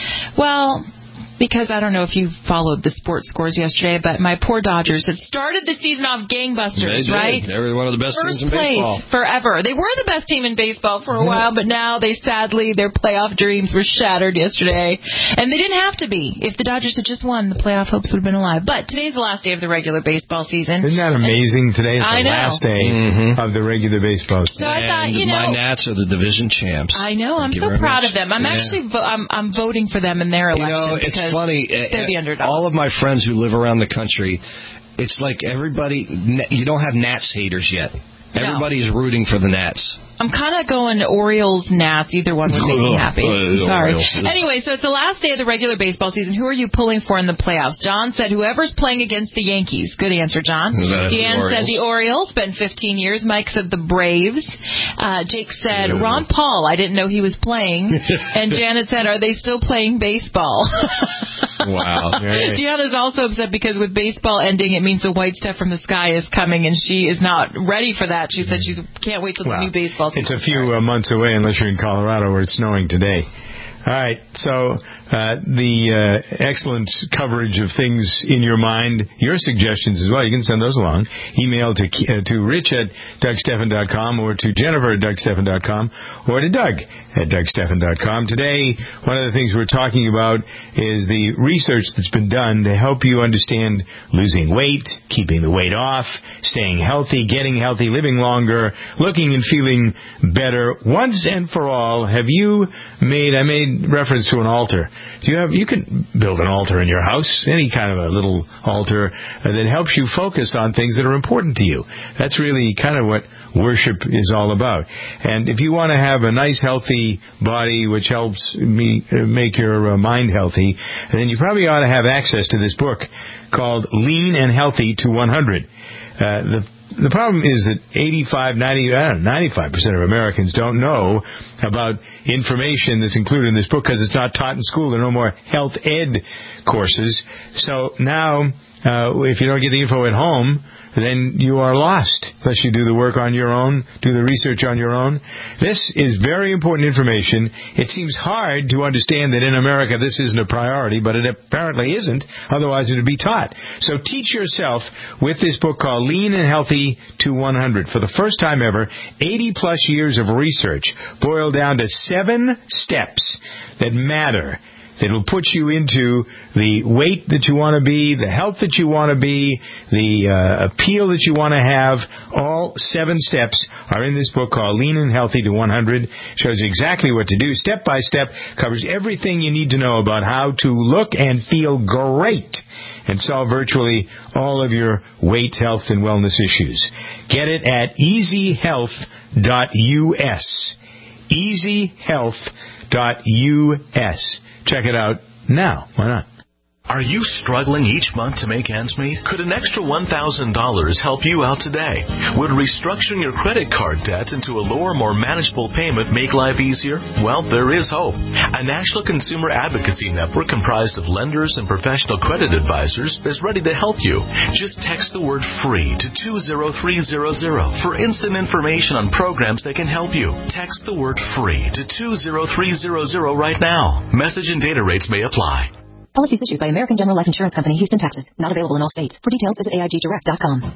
Well, because I don't know if you followed the sports scores yesterday, but my poor Dodgers had started the season off gangbusters, They did. right? They were one of the best First teams in place baseball. forever. They were the best team in baseball for a while, but now they sadly, their playoff dreams were shattered yesterday. And they didn't have to be. If the Dodgers had just won, the playoff hopes would have been alive. But today's the last day of the regular baseball season. Isn't that amazing? Today is the I know. last day Mhm. of the regular baseball So season. I thought, And you my know, Nats are the division champs. I know. I'm Thank you so very proud much. of them. I'm Yeah. actually vo- I'm, I'm voting for them in their You election know, it's because funny. they're the underdog. All of my friends who live around the country, it's like everybody. You don't have Nats haters yet. No. Everybody's rooting for the Nats. I'm kind of going Orioles, Nats. Either one would make me happy. Uh, Sorry. Orioles. Anyway, so it's the last day of the regular baseball season. Who are you pulling for in the playoffs? John said whoever's playing against the Yankees. Good answer, John. That's the Dan said Orioles. the Orioles. Been fifteen years. Mike said the Braves. Uh, Jake said Ron Paul. I didn't know he was playing. And Janet said, are they still playing baseball? Wow. Right. Deanna's also upset because with baseball ending, it means the white stuff from the sky is coming, and she is not ready for that. She said she can't wait till Well, the new baseball season. It's a few uh, months away unless you're in Colorado where it's snowing today. All right, so uh, the uh, excellent coverage of things in your mind, your suggestions as well, you can send those along. Email to uh, to rich at doug stephan dot com or to jennifer at doug stephan dot com or to doug at doug stephan dot com. Today, one of the things we're talking about is the research that's been done to help you understand losing weight, keeping the weight off, staying healthy, getting healthy, living longer, looking and feeling better once and for all. Have you made, I made reference to an altar. Do you have, you can build an altar in your house, any kind of a little altar uh, that helps you focus on things that are important to you. That's really kind of what worship is all about. And if you want to have a nice, healthy body, which helps me uh, make your uh, mind healthy, then you probably ought to have access to this book called Lean and Healthy to one hundred. Uh, the The problem is that eighty-five, ninety, I don't know, ninety-five percent of Americans don't know about information that's included in this book because it's not taught in school. There are no more health ed courses. So now uh, if you don't get the info at home, then you are lost unless you do the work on your own, do the research on your own. This is very important information. It seems hard to understand that in America this isn't a priority, but it apparently isn't. Otherwise it would be taught. So teach yourself with this book called Lean and Healthy to one hundred. For the first time ever, eighty plus years of research boiled down to seven steps that matter, that will put you into the weight that you want to be, the health that you want to be, the uh, appeal that you want to have. All seven steps are in this book called Lean and Healthy to one hundred. Shows you exactly what to do, step by step, covers everything you need to know about how to look and feel great and solve virtually all of your weight, health, and wellness issues. Get it at easy health dot U S. easy health dot U S. Check it out now. Why not? Are you struggling each month to make ends meet? Could an extra one thousand dollars help you out today? Would restructuring your credit card debt into a lower, more manageable payment make life easier? Well, there is hope. A national consumer advocacy network comprised of lenders and professional credit advisors is ready to help you. Just text the word FREE to two zero three zero zero for instant information on programs that can help you. Text the word FREE to two zero three zero zero right now. Message and data rates may apply. Policies issued by American General Life Insurance Company, Houston, Texas. Not available in all states. For details, visit A I G direct dot com.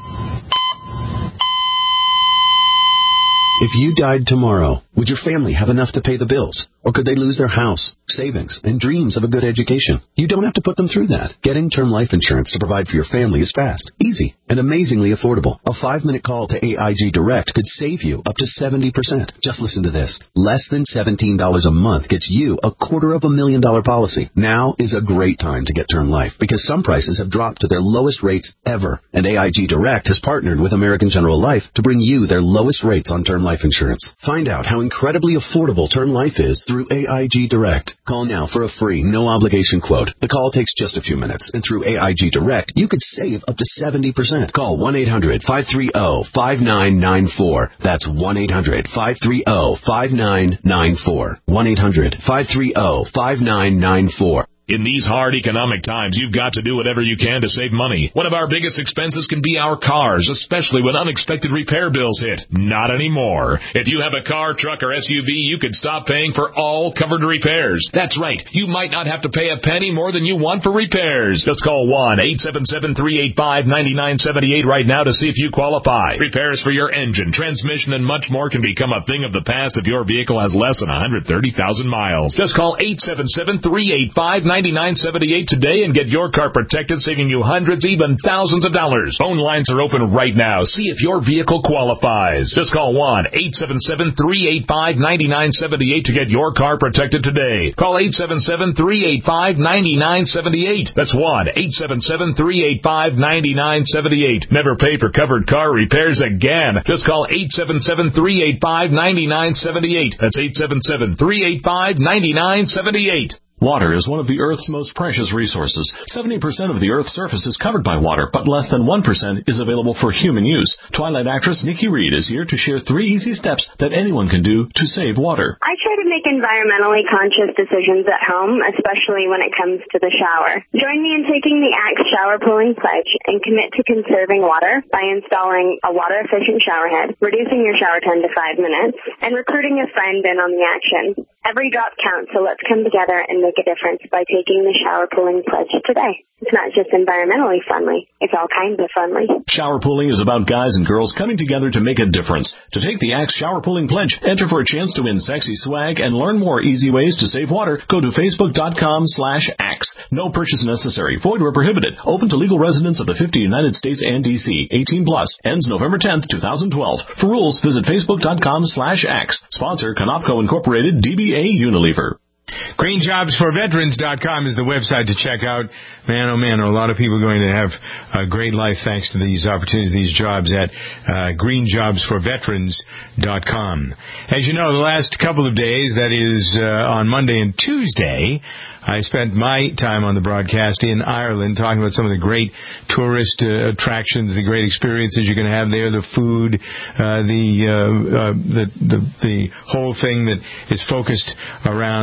If you died tomorrow, would your family have enough to pay the bills? Or could they lose their house, savings, and dreams of a good education? You don't have to put them through that. Getting term life insurance to provide for your family is fast, easy, and amazingly affordable. A five-minute call to A I G Direct could save you up to seventy percent. Just listen to this. Less than seventeen dollars a month gets you a quarter of a million dollar policy. Now is a great time to get term life because some prices have dropped to their lowest rates ever. And A I G Direct has partnered with American General Life to bring you their lowest rates on term life insurance. Find out how incredibly affordable term life is through A I G Direct. Call now for a free, no-obligation quote. The call takes just a few minutes, and through A I G Direct, you could save up to seventy percent. Call one eight hundred five three zero five nine nine four. That's one eight hundred five three zero five nine nine four. one eight hundred five three zero five nine nine four. In these hard economic times, you've got to do whatever you can to save money. One of our biggest expenses can be our cars, especially when unexpected repair bills hit. Not anymore. If you have a car, truck, or S U V, you could stop paying for all covered repairs. That's right. You might not have to pay a penny more than you want for repairs. Just call one eight seven seven three eight five nine nine seven eight right now to see if you qualify. Repairs for your engine, transmission, and much more can become a thing of the past if your vehicle has less than one hundred thirty thousand miles. Just call eight seven seven three eight five nine nine seven eight today and get your car protected, saving you hundreds, even thousands of dollars. Phone lines are open right now. See if your vehicle qualifies. Just call one eight seven seven three eight five nine nine seven eight to get your car protected today. Call eight seven seven three eight five nine nine seven eight. That's one eight seven seven three eight five nine nine seven eight. Never pay for covered car repairs again. Just call eight seven seven three eight five nine nine seven eight. That's eight seven seven three eight five nine nine seven eight. Water is one of the Earth's most precious resources. seventy percent of the Earth's surface is covered by water, but less than one percent is available for human use. Twilight actress Nikki Reed is here to share three easy steps that anyone can do to save water. I try to make environmentally conscious decisions at home, especially when it comes to the shower. Join me in taking the Axe Shower Pooling Pledge and commit to conserving water by installing a water-efficient shower head, reducing your shower time to five minutes, and recruiting a friend in on the action. Every drop counts, so let's come together and make a difference by taking the Shower Pooling Pledge today. It's not just environmentally friendly, it's all kinds of friendly. Shower pooling is about guys and girls coming together to make a difference. To take the Axe Shower Pooling Pledge, enter for a chance to win sexy swag and learn more easy ways to save water. Go to facebook.com slash Axe. No purchase necessary. Void where prohibited. Open to legal residents of the fifty United States and D C. eighteen plus. Ends November tenth, twenty twelve. For rules, visit facebook.com slash Axe. Sponsor, Canopco Incorporated, D B A Unilever. green jobs for veterans dot com is the website to check out. Man, oh man, are a lot of people going to have a great life thanks to these opportunities, these jobs at uh, green jobs for veterans dot com. As you know, the last couple of days, that is uh, on Monday and Tuesday, I spent my time on the broadcast in Ireland talking about some of the great tourist uh, attractions, the great experiences you're going to have there, the food, uh, the, uh, uh, the the the whole thing that is focused around the Titanic.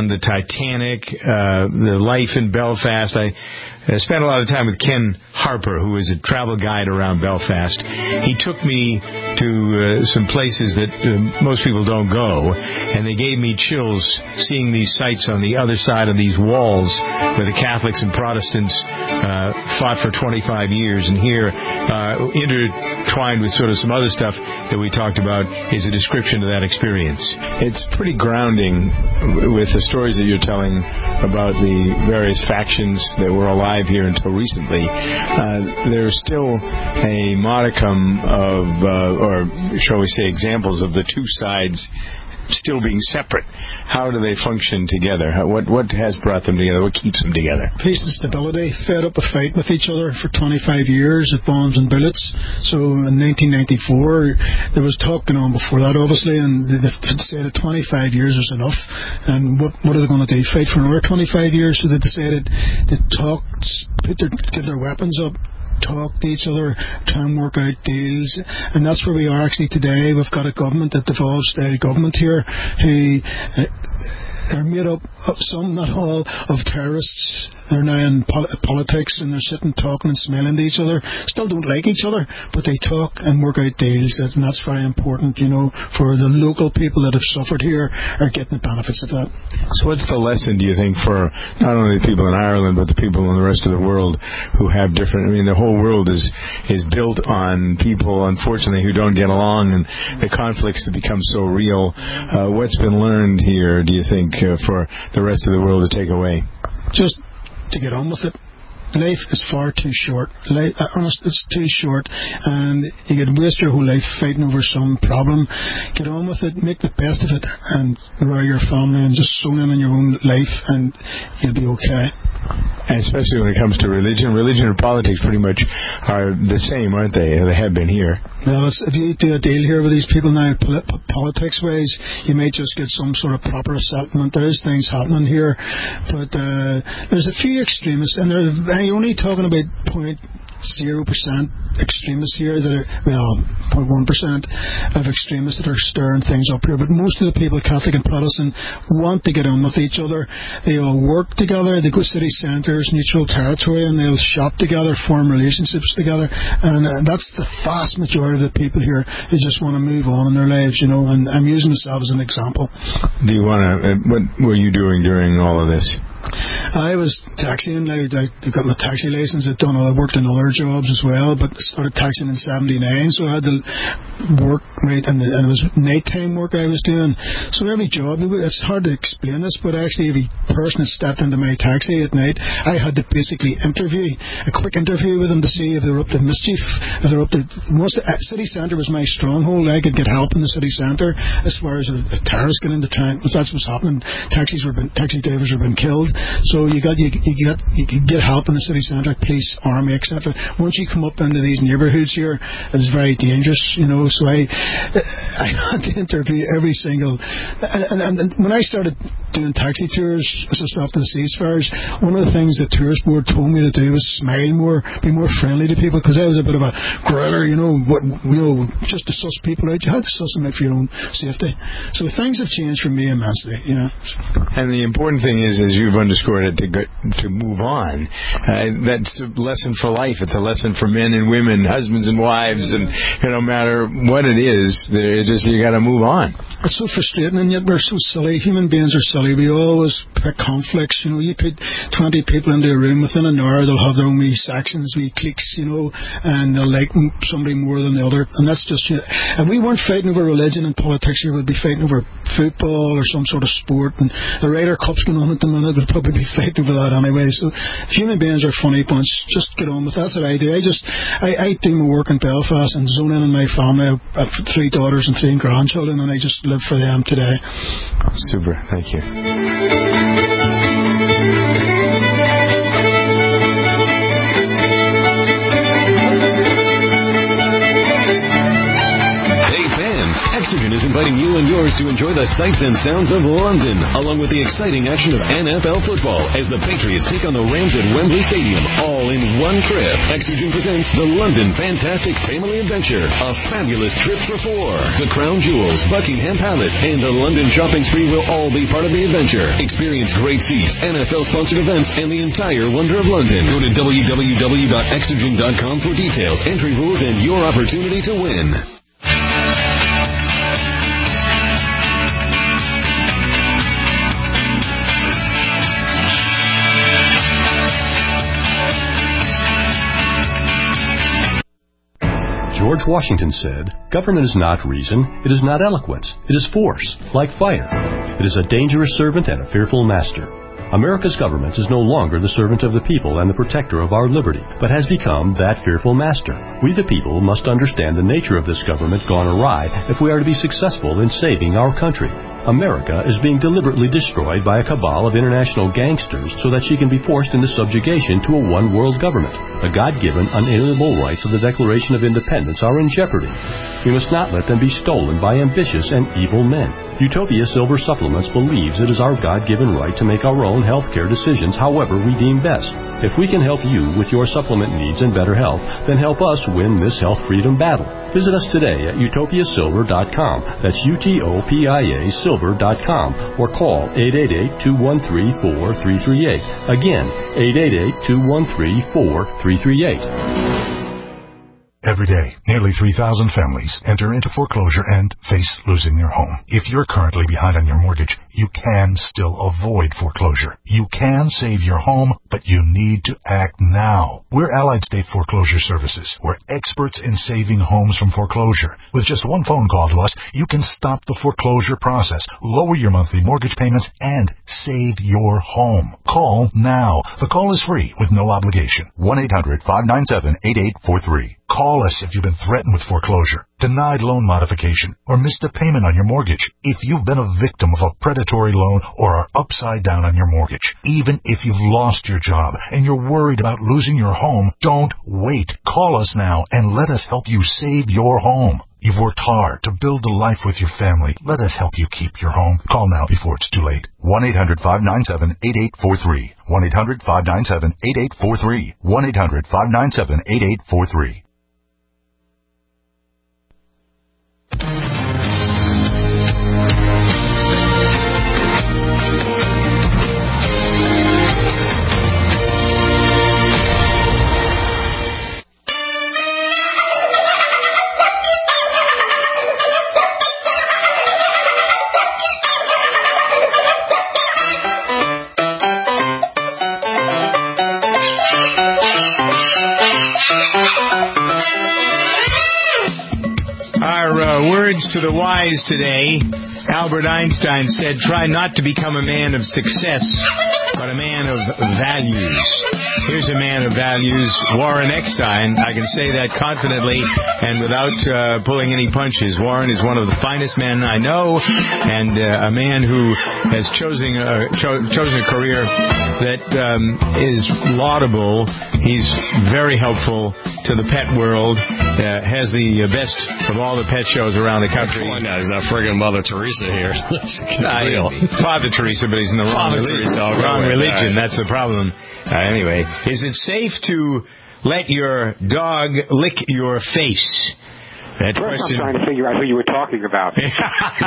Titanic, uh, the life in Belfast. I I spent a lot of time with Ken Harper, who is a travel guide around Belfast. He took me to uh, some places that uh, most people don't go, and they gave me chills seeing these sites on the other side of these walls where the Catholics and Protestants uh, fought for twenty-five years. And here, uh, intertwined with sort of some other stuff that we talked about, is a description of that experience. It's pretty grounding with the stories that you're telling about the various factions that were alive here until recently. Uh, there's still a modicum of, uh, or shall we say, examples of the two sides still being separate. How do they function together? How, what what has brought them together? What keeps them together? Peace and stability. Fed up with fighting with each other for twenty-five years at bombs and bullets. So in nineteen ninety-four, there was talk going on before that, obviously, and they said that twenty-five years is enough. And what what are they going to do? Fight for another twenty-five years? So they decided to talk, put their, give their weapons up, talk to each other, try and work out deals, and that's where we are actually today. We've got a government, that devolved style government here, who uh, are made up of some, not all, of terrorists. They're now in pol- politics, and they're sitting talking and smelling to each other. Still don't like each other, but they talk and work out deals, and that's very important, you know, for the local people that have suffered here are getting the benefits of that. So what's the lesson, do you think, for not only the people in Ireland, but the people in the rest of the world who have different, I mean, the whole world is is built on people, unfortunately, who don't get along, and the conflicts that become so real. Uh, what's been learned here, do you think, uh, for the rest of the world to take away? Just to get on with it. Life is far too short. Life, uh, honest, it's too short, and you could waste your whole life fighting over some problem. Get on with it, make the best of it, and rally your family, and just zone in on your own life, and you'll be okay. And especially when it comes to religion. Religion and politics pretty much are the same, aren't they? They have been here. Well, if you do a deal here with these people now, polit- politics-wise, you may just get some sort of proper settlement. There is things happening here, but uh, there's a few extremists, and they're only talking about point zero percent extremists here that are, well, zero point one percent of extremists that are stirring things up here. But most of the people, Catholic and Protestant, want to get on with each other. They all work together. They go to city centres, neutral territory, and they'll shop together, form relationships together. And uh, that's the vast majority of the people here who just want to move on in their lives, you know. And I'm using myself as an example. Do you want to? Uh, what were you doing during all of this? I was taxiing. I, I got my taxi license. I'd done. I worked in other jobs as well, but started taxiing in seventy-nine, so I had to work right, and, and it was nighttime work I was doing. So every job, it's hard to explain this, but actually every person that stepped into my taxi at night, I had to basically interview, a quick interview with them to see if they were up to mischief, if they were up to. Most the city centre was my stronghold. I could get help in the city centre as far as a, a terrorist getting into town. That's what's happening. Taxis were been, taxi drivers were being killed. So you got you, you get you can get help in the city centre, police, army, et cetera. Once you come up into these neighbourhoods here, it's very dangerous, you know. So I I had to interview every single. And, and, and when I started doing taxi tours, just after the ceasefires, one of the things the tourist board told me to do was smile more, be more friendly to people, because I was a bit of a growler, you know. What you know, just to suss people out, you had to suss them out for your own safety. So things have changed for me immensely, you know. And the important thing is, as you've underscored it, to go, to move on. Uh, that's a lesson for life. It's a lesson for men and women, husbands and wives, and you know, no matter what it is, it's just you got to move on. It's so frustrating, and yet we're so silly. Human beings are silly. We always pick conflicts. You know, you put twenty people into a room, within an hour they'll have their own wee sections, wee cliques, you know, and they'll like somebody more than the other. And that's just, you know, if we weren't fighting over religion and politics, we would be fighting over football or some sort of sport. And the Ryder Cup's going on at the minute, we'd probably be fighting over that anyway. So human beings are a funny bunch. Just get on with it. That's what I do. I just I, I do my work in Belfast and zone in on my family. I have three daughters and three grandchildren, and I just live for them today. Super. Thank you. Exogen is inviting you and yours to enjoy the sights and sounds of London, along with the exciting action of N F L football as the Patriots take on the Rams at Wembley Stadium, all in one trip. Exogen presents the London Fantastic Family Adventure, a fabulous trip for four. The Crown Jewels, Buckingham Palace, and the London shopping spree will all be part of the adventure. Experience great seats, N F L-sponsored events, and the entire wonder of London. Go to w w w dot exogen dot com for details, entry rules, and your opportunity to win. George Washington said, "Government is not reason, it is not eloquence, it is force, like fire. It is a dangerous servant and a fearful master." America's government is no longer the servant of the people and the protector of our liberty, but has become that fearful master. We the people must understand the nature of this government gone awry if we are to be successful in saving our country. America is being deliberately destroyed by a cabal of international gangsters so that she can be forced into subjugation to a one-world government. The God-given, unalienable rights of the Declaration of Independence are in jeopardy. We must not let them be stolen by ambitious and evil men. Utopia Silver Supplements believes it is our God-given right to make our own health care decisions however we deem best. If we can help you with your supplement needs and better health, then help us win this health freedom battle. Visit us today at utopia silver dot com. That's U T O P I A silver dot com or call eight eight eight, two one three, four three three eight. Again, eight eight eight, two one three, four three three eight. Every day, nearly three thousand families enter into foreclosure and face losing their home. If you're currently behind on your mortgage, you can still avoid foreclosure. You can save your home, but you need to act now. We're Allied State Foreclosure Services. We're experts in saving homes from foreclosure. With just one phone call to us, you can stop the foreclosure process, lower your monthly mortgage payments, and save your home. Call now. The call is free with no obligation. one eight hundred, five nine seven, eight eight four three. Call us if you've been threatened with foreclosure, denied loan modification, or missed a payment on your mortgage. If you've been a victim of a predatory loan or are upside down on your mortgage, even if you've lost your job and you're worried about losing your home, don't wait. Call us now and let us help you save your home. You've worked hard to build a life with your family. Let us help you keep your home. Call now before it's too late. one eight hundred, five nine seven, eight eight four three. one eight hundred, five nine seven, eight eight four three. one eight hundred, five nine seven, eight eight four three. To the wise today, Albert Einstein said, "Try not to become a man of success, but a man of values." Here's a man of values, Warren Eckstein. I can say that confidently and without uh, pulling any punches. Warren is one of the finest men I know, and uh, a man who has chosen a, cho- chosen a career that um, is laudable. He's very helpful to the pet world, uh, has the best of all the pet shows around the country. Come on now, he's not friggin' Mother Teresa here. Nah, real. Father Teresa, but he's in the wrong, Father religion. Teresa, wrong right, religion. right. That's the problem. Uh, anyway, is it safe to let your dog lick your face? That First, question. I'm trying to figure out who you were talking about. All right,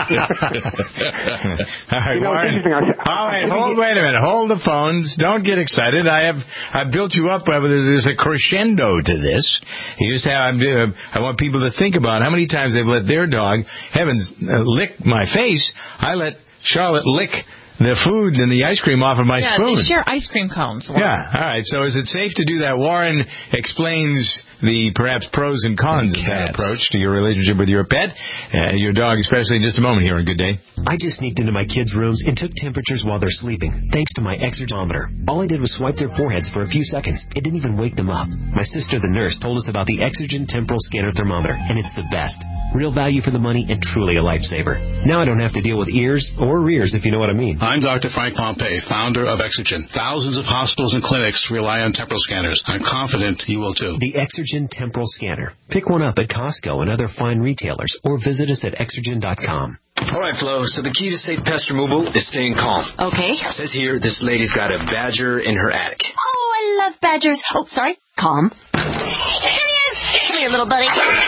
you know, Warren. I, All right, hold, wait a minute. Hold the phones. Don't get excited. I have I built you up. There's a crescendo to this. You just have. I want people to think about how many times they've let their dog, heavens, uh, lick my face. I let Charlotte lick the food and the ice cream off of my yeah, spoon. Yeah, they share ice cream cones. Warren. Yeah, all right. So is it safe to do that? Warren explains the perhaps pros and cons of that approach to your relationship with your pet, uh, your dog especially, in just a moment here on Good Day. I just sneaked into my kids' rooms and took temperatures while they're sleeping, thanks to my Exergometer. All I did was swipe their foreheads for a few seconds. It didn't even wake them up. My sister, the nurse, told us about the Exergen Temporal Scanner Thermometer, and it's the best. Real value for the money and truly a lifesaver. Now I don't have to deal with ears or rears, if you know what I mean. I'm Doctor Frank Pompey, founder of Exergen. Thousands of hospitals and clinics rely on temporal scanners. I'm confident you will too. The Exergen Temporal Scanner. Pick one up at Costco and other fine retailers, or visit us at exergen dot com. All right, Flo, so the key to safe pest removal is staying calm. Okay. It says here this lady's got a badger in her attic. Oh, I love badgers. Oh, sorry. Calm. Here he is. Come here, little buddy.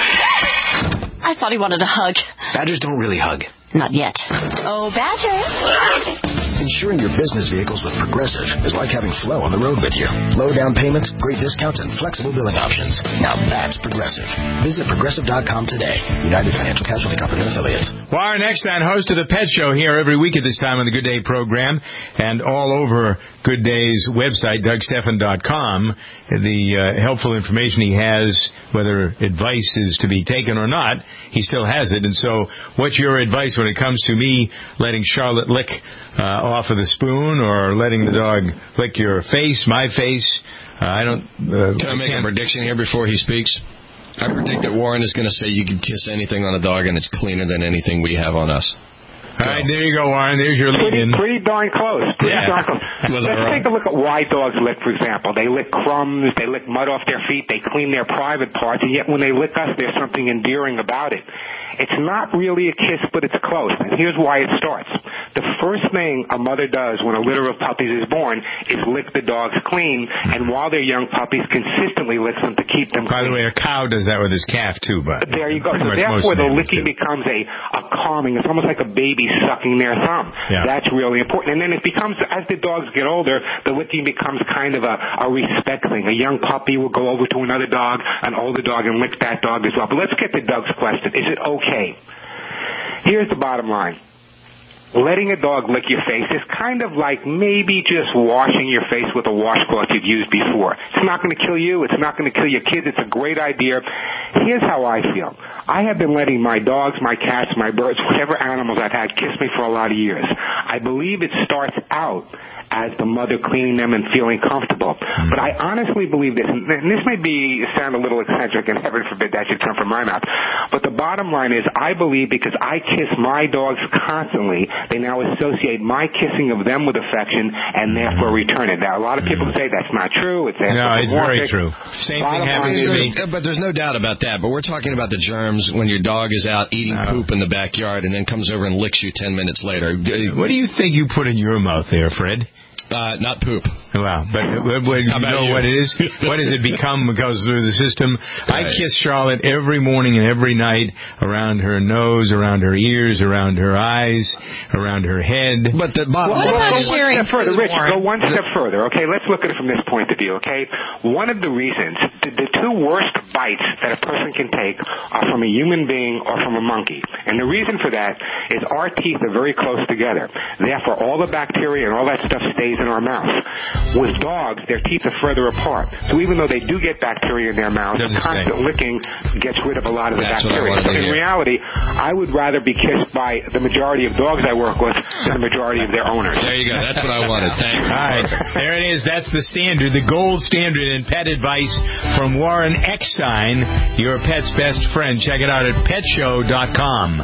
I thought he wanted a hug. Badgers don't really hug. Not yet. Oh, badger. Insuring your business vehicles with Progressive is like having Flo on the road with you. Low down payments, great discounts, and flexible billing options. Now that's Progressive. Visit Progressive dot com today. United Financial Casualty Company and Affiliates. Warren Eckstein, host of the Pet Show, here every week at this time on the Good Day program and all over Good Day's website, Doug Stephan dot com. The uh, helpful information he has, whether advice is to be taken or not, he still has it. And so what's your advice when it comes to me letting Charlotte lick uh, off of the spoon or letting the dog lick your face, my face? Uh, I don't... Uh, Can I make a prediction here before he speaks? I predict that Warren is going to say you can kiss anything on a dog and it's cleaner than anything we have on us. All right, there you go, Warren. There's your lead in. Pretty darn close. Pretty Yeah. darn close. Let's right. take a look at why dogs lick, for example. They lick crumbs, they lick mud off their feet, they clean their private parts, and yet when they lick us, there's something endearing about it. It's not really a kiss, but it's close. And here's why it starts. The first thing a mother does when a litter of puppies is born is lick the dogs clean, and while they're young puppies, consistently licks them to keep them By clean. the way, a cow does that with his calf, too. But There you go. So pretty much therefore, most the animals licking do. becomes a, a calming. It's almost like a baby sucking their thumb. Yeah. That's really important. And then it becomes, as the dogs get older, the licking becomes kind of a, a respect thing. A young puppy will go over to another dog, an older dog, and lick that dog as well. But let's get to Doug's question. Is it okay? Here's the bottom line. Letting a dog lick your face is kind of like maybe just washing your face with a washcloth you've used before. It's not going to kill you. It's not going to kill your kids. It's a great idea. Here's how I feel. I have been letting my dogs, my cats, my birds, whatever animals I've had kiss me for a lot of years. I believe it starts out as the mother cleaning them and feeling comfortable. But I honestly believe this, and this may be sound a little eccentric, and heaven forbid that should come from my mouth, but the bottom line is I believe because I kiss my dogs constantly, they now associate my kissing of them with affection and therefore return it. Now, a lot of people say that's not true. It's No, it's very true. Same thing happens to me. But there's no doubt about that. But we're talking about the germs when your dog is out eating poop in the backyard and then comes over and licks you ten minutes later. What do you think you put in your mouth there, Fred? Uh, not poop. Wow, but uh, what, you know you? what it is? What does it become? Goes through the system. I kiss Charlotte every morning and every night around her nose, around her ears, around her eyes, around her head. But the bottom Well, line go is... one step further, Rich. Warren. Go one step further. Okay, let's look at it from this point of view. Okay, one of the reasons, the, the two worst bites that a person can take are from a human being or from a monkey, and the reason for that is our teeth are very close together. Therefore, all the bacteria and all that stuff stays in our mouth. With dogs, their teeth are further apart, so even though they do get bacteria in their mouth, constant licking gets rid of a lot of the That's what I bacteria. wanted So to in hear. reality, I would rather be kissed by the majority of dogs I work with than the majority of their owners. There you go. That's what I wanted. Thanks. All right, there it is. That's the standard, the gold standard in pet advice from Warren Eckstein, your pet's best friend. Check it out at pet show dot com.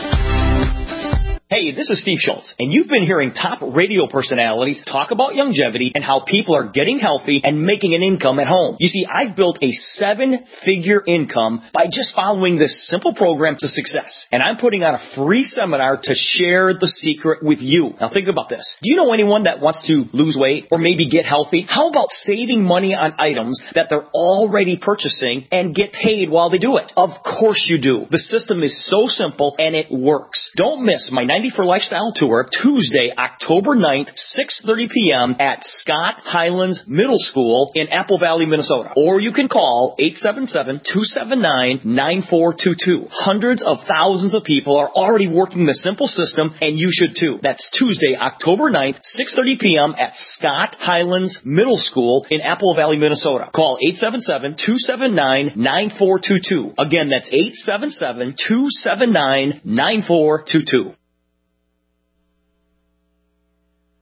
Hey, this is Steve Schultz, and you've been hearing top radio personalities talk about longevity and how people are getting healthy and making an income at home. You see, I've built a seven-figure income by just following this simple program to success, and I'm putting on a free seminar to share the secret with you. Now think about this. Do you know anyone that wants to lose weight or maybe get healthy? How about saving money on items that they're already purchasing and get paid while they do it? Of course you do. The system is so simple and it works. Don't miss my ninety for Lifestyle Tour, Tuesday, October ninth, six thirty p.m. at Scott Highlands Middle School in Apple Valley, Minnesota. Or you can call eight seven seven, two seven nine, nine four two two. Hundreds of thousands of people are already working the simple system, and you should too. That's Tuesday, October ninth, six thirty p.m. at Scott Highlands Middle School in Apple Valley, Minnesota. Call eight seven seven, two seven nine, nine four two two. Again, that's eight seven seven, two seven nine, nine four two two.